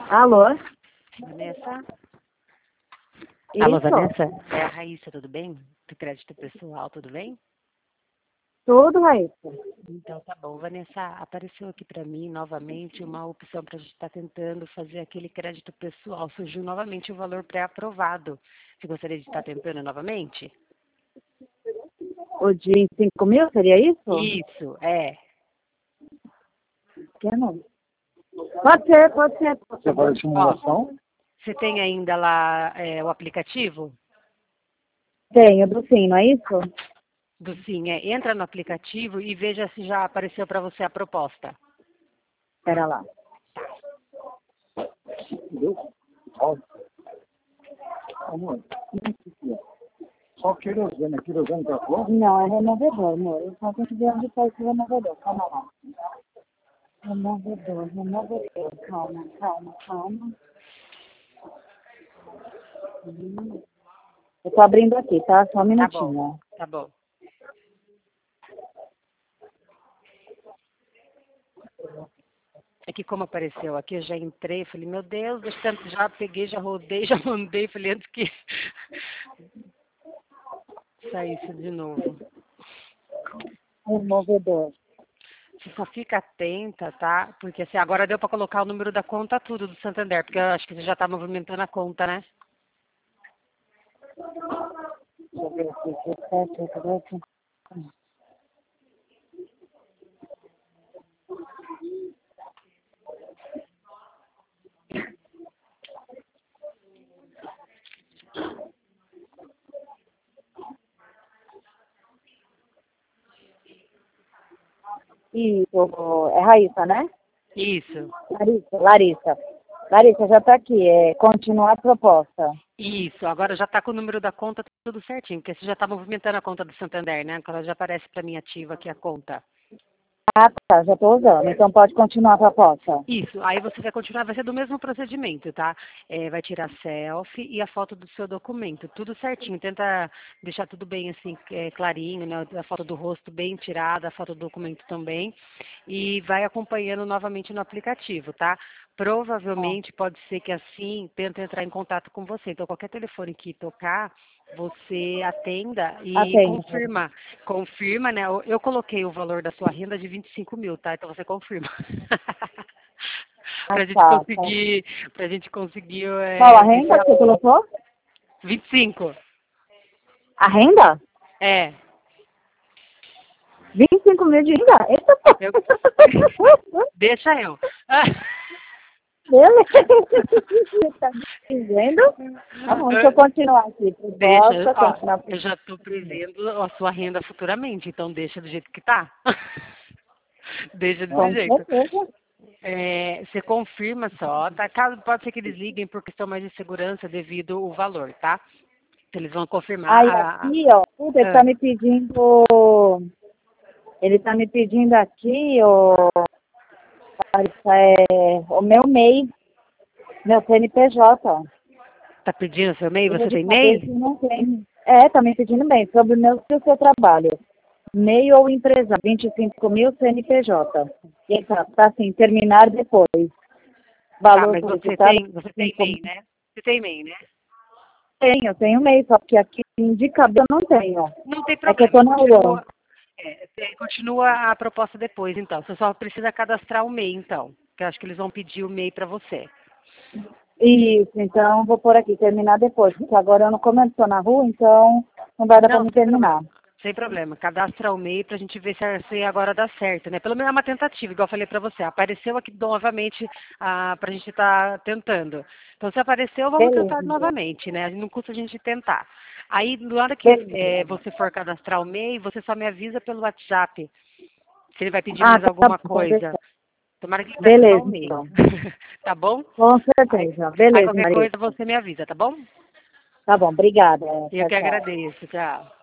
Alô? Vanessa? Isso? Alô, Vanessa? É a Raíssa, tudo bem? Do crédito pessoal, tudo bem? Tudo, Raíssa. Então tá bom. Vanessa, apareceu aqui para mim novamente uma opção para a gente estar tentando fazer aquele crédito pessoal. Surgiu novamente o valor pré-aprovado. Você gostaria de estar tentando novamente? O de 5 mil, seria isso? Isso, é. Quer não? Pode ser, pode ser. Você vai de simulação? Você tem ainda lá o aplicativo? Tenho, do sim, não é isso? Do Sim, entra no aplicativo e veja se já apareceu para você a proposta. Espera lá. Entendeu? Ó. Amor, só querosene. Querosene tá bom? Não, é removedor, amor. Eu só tenho que ver onde está esse removedor. Calma lá. Removedor, removedor. Calma, calma, calma. Eu tô abrindo aqui, tá? Só um Tá minutinho. bom, tá bom. É que como apareceu aqui, eu já entrei, falei, meu Deus, já peguei, já rodei, já mandei, falei, antes que saísse de novo. Removedor. Você só fica atenta, tá? Porque assim, agora deu para colocar o número da conta tudo do Santander, porque eu acho que você já tá movimentando a conta, né? Deixa eu ver aqui. 17, 18. Isso, é Raíssa, né? Isso, Larissa. Larissa, já está aqui. É continuar a proposta. isso. Agora já tá com o número da conta tudo certinho, porque você já tá movimentando a conta do Santander, né? Agora já aparece para mim ativa aqui a conta. Ah, tá, já estou usando. Então pode continuar a proposta. Isso, aí você vai continuar, vai ser do mesmo procedimento, tá? Vai tirar selfie e a foto do seu documento, tudo certinho. Tenta deixar tudo bem assim, clarinho, né? A foto do rosto bem tirada, a foto do documento também. E vai acompanhando novamente no aplicativo, tá? Provavelmente pode ser que assim tenta entrar em contato com você. Então, qualquer telefone que tocar, você atenda e Atende. confirma. Confirma, né? Eu coloquei o valor da sua renda de 25 mil, tá? Então você confirma. Ah, pra gente tá, tá. conseguir, pra gente conseguir Qual a renda que você colocou? 25. A renda? É. 25 mil de renda? Eita, pô. Eu... Deixa eu. Beleza. Você tá me dizendo? Tá bom, deixa eu continuar aqui. Deixa, Proposta, continuar. eu já estou prevendo a sua renda futuramente, então deixa do jeito que tá. Deixa desse Com jeito. certeza. Você confirma só, tá? Caso pode ser que eles liguem por questão mais de segurança devido ao valor, tá? Eles vão confirmar Aí aqui, ó, puta, ele tá ah, me pedindo. Ele tá me pedindo aqui, ó. O meu MEI, meu CNPJ. tá pedindo seu e-mail? Deixa Você de tem saber e-mail? se não tem. É, tá me pedindo bem, sobre o meu e o seu trabalho. MEI ou empresa, 25 mil CNPJ. E tá assim, terminar depois. Tá, Valor mas solicitado, você tem 5 e-mail, mil. né? Você tem e-mail, né? Tenho MEI, só que aqui de cabelo eu não tenho. Não tem É que eu problema, tô na rua. continua a proposta depois, então. Você só precisa cadastrar o e-mail, então. Que eu acho que eles vão pedir o e-mail para você. Isso, então vou por aqui, terminar depois, porque agora eu não como estou na rua, então não vai dar para Não, me sem terminar. problema. Sem problema. Cadastra o e-mail pra gente ver se agora dá certo, né? Pelo menos é uma tentativa, igual eu falei pra você. Apareceu aqui novamente pra gente estar tentando. Então, se apareceu, vamos tentar Beleza, novamente, né? Não custa a gente tentar. Aí, na hora que beleza. você for cadastrar o e-mail, você só me avisa pelo WhatsApp se ele vai pedir Ah, mais tá bom, alguma pode coisa. deixar. Tomara que ele peça só o Beleza, e-mail. então. Tá bom? Com Aí, certeza. aí Beleza, qualquer Maria. coisa você me avisa, tá bom? Tá bom, obrigada. Eu Tchau, que tchau. agradeço. Tchau.